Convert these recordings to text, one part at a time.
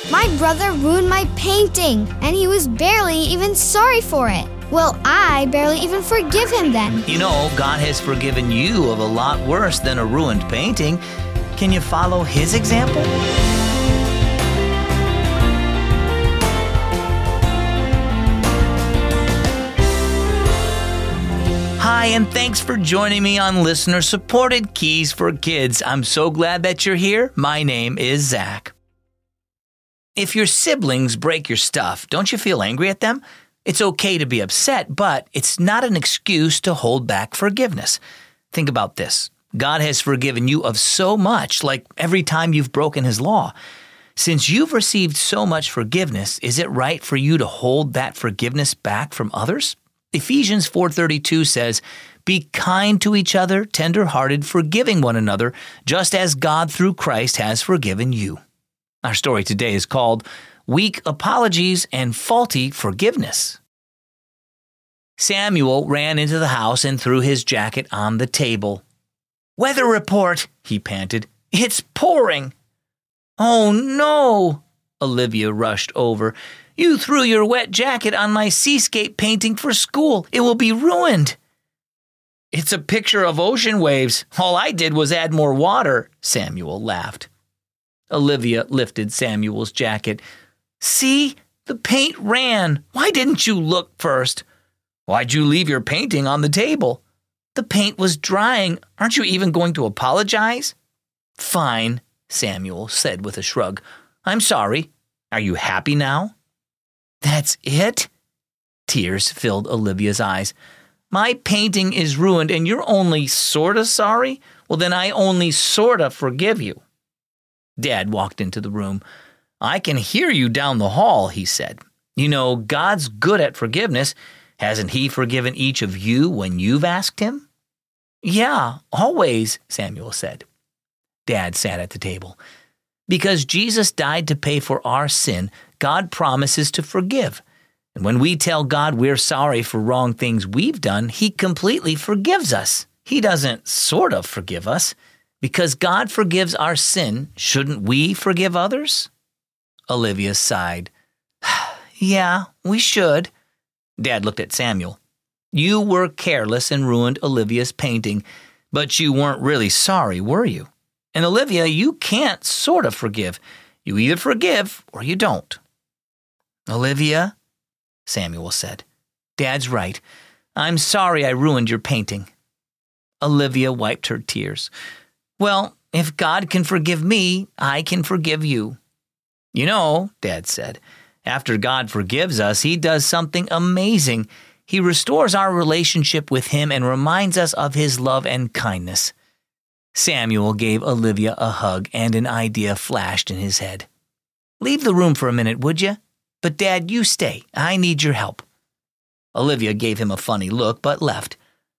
My brother ruined my painting, and he was barely even sorry for it. Will I barely even forgive him then? You know, God has forgiven you of a lot worse than a ruined painting. Can you follow His example? Hi, and thanks for joining me on listener-supported Keys for Kids. I'm so glad that you're here. My name is Zach. If your siblings break your stuff, don't you feel angry at them? It's okay to be upset, but it's not an excuse to hold back forgiveness. Think about this. God has forgiven you of so much, like every time you've broken His law. Since you've received so much forgiveness, is it right for you to hold that forgiveness back from others? Ephesians 4:32 says, "Be kind to each other, tender-hearted, forgiving one another, just as God through Christ has forgiven you." Our story today is called Weak Apologies and Faulty Forgiveness. Samuel ran into the house and threw his jacket on the table. "Weather report," he panted. "It's pouring." "Oh, no!" Olivia rushed over. "You threw your wet jacket on my seascape painting for school. It will be ruined." "It's a picture of ocean waves. All I did was add more water," Samuel laughed. Olivia lifted Samuel's jacket. "See? The paint ran. Why didn't you look first?" "Why'd you leave your painting on the table?" "The paint was drying. Aren't you even going to apologize?" "Fine," Samuel said with a shrug. "I'm sorry. Are you happy now?" "That's it?" Tears filled Olivia's eyes. "My painting is ruined and you're only sorta sorry? Well, then I only sorta forgive you." Dad walked into the room. "I can hear you down the hall," he said. "You know, God's good at forgiveness. Hasn't He forgiven each of you when you've asked Him?" "Yeah, always," Samuel said. Dad sat at the table. "Because Jesus died to pay for our sin, God promises to forgive. And when we tell God we're sorry for wrong things we've done, He completely forgives us. He doesn't sort of forgive us. Because God forgives our sin, shouldn't we forgive others?" Olivia sighed. "Yeah, we should." Dad looked at Samuel. "You were careless and ruined Olivia's painting, but you weren't really sorry, were you? And Olivia, you can't sort of forgive. You either forgive or you don't." "Olivia," Samuel said, "Dad's right. I'm sorry I ruined your painting." Olivia wiped her tears. "Well, if God can forgive me, I can forgive you." "You know," Dad said, "after God forgives us, He does something amazing. He restores our relationship with Him and reminds us of His love and kindness." Samuel gave Olivia a hug and an idea flashed in his head. "Leave the room for a minute, would you? But Dad, you stay. I need your help." Olivia gave him a funny look but left.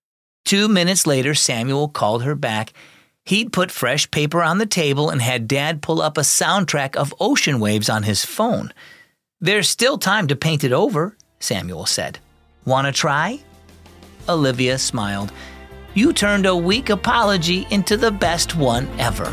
2 minutes later, Samuel called her back. He'd put fresh paper on the table and had Dad pull up a soundtrack of ocean waves on his phone. "There's still time to paint it over," Samuel said. "Want to try?" Olivia smiled. "You turned a weak apology into the best one ever."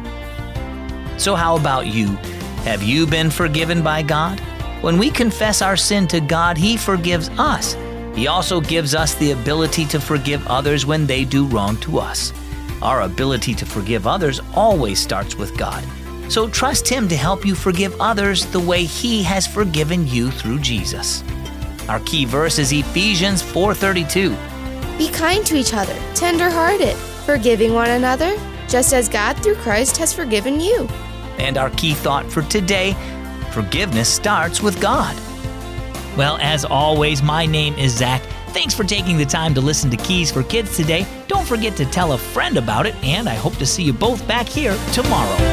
So how about you? Have you been forgiven by God? When we confess our sin to God, He forgives us. He also gives us the ability to forgive others when they do wrong to us. Our ability to forgive others always starts with God. So trust Him to help you forgive others the way He has forgiven you through Jesus. Our key verse is Ephesians 4:32. Be kind to each other, tender-hearted, forgiving one another, just as God through Christ has forgiven you. And our key thought for today, forgiveness starts with God. Well, as always, my name is Zach. Thanks for taking the time to listen to Keys for Kids today. Don't forget to tell a friend about it, and I hope to see you both back here tomorrow.